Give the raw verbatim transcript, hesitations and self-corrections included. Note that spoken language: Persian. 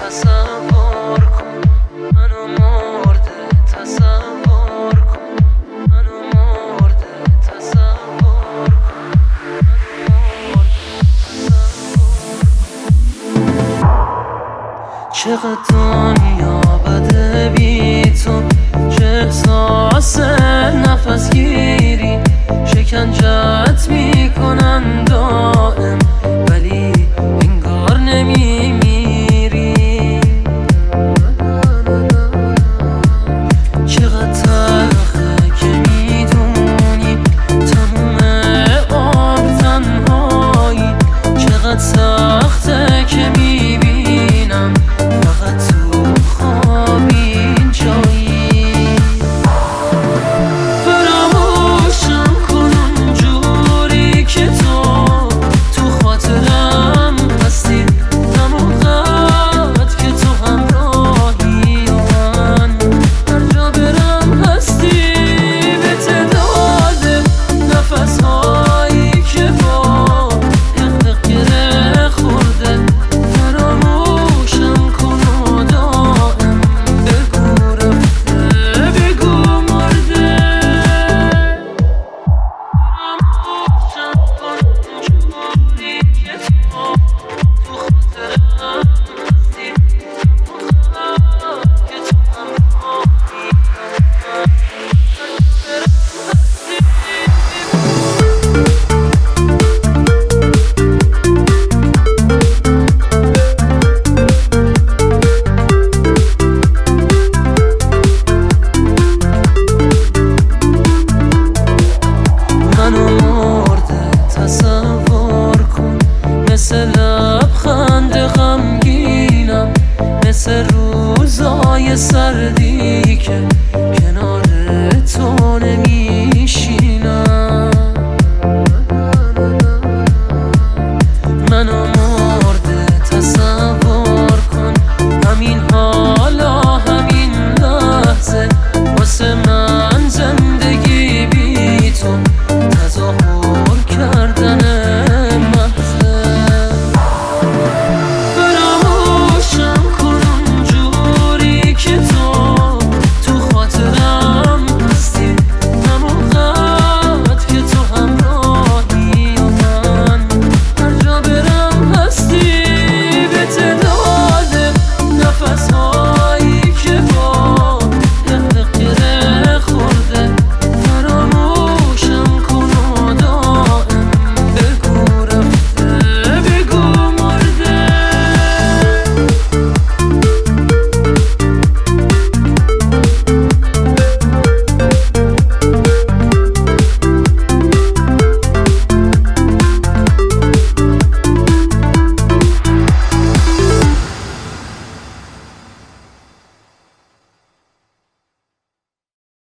تصور کن منو مرده، تصور کن منو مرده، تصور کن منو مرده، تصور کن. چقدر دنیا بده بی تو، چه احساس نفس گیری شکنجت میکنن دائم، ولی انگار نمیمیری. چقدر تلخه که میدونی تموم عمر تنهایی، چقدر سخته که میبینم فقط تو خواب این جایی. تصور کن مثل لبخند غمگینم، مثل روزای سردی که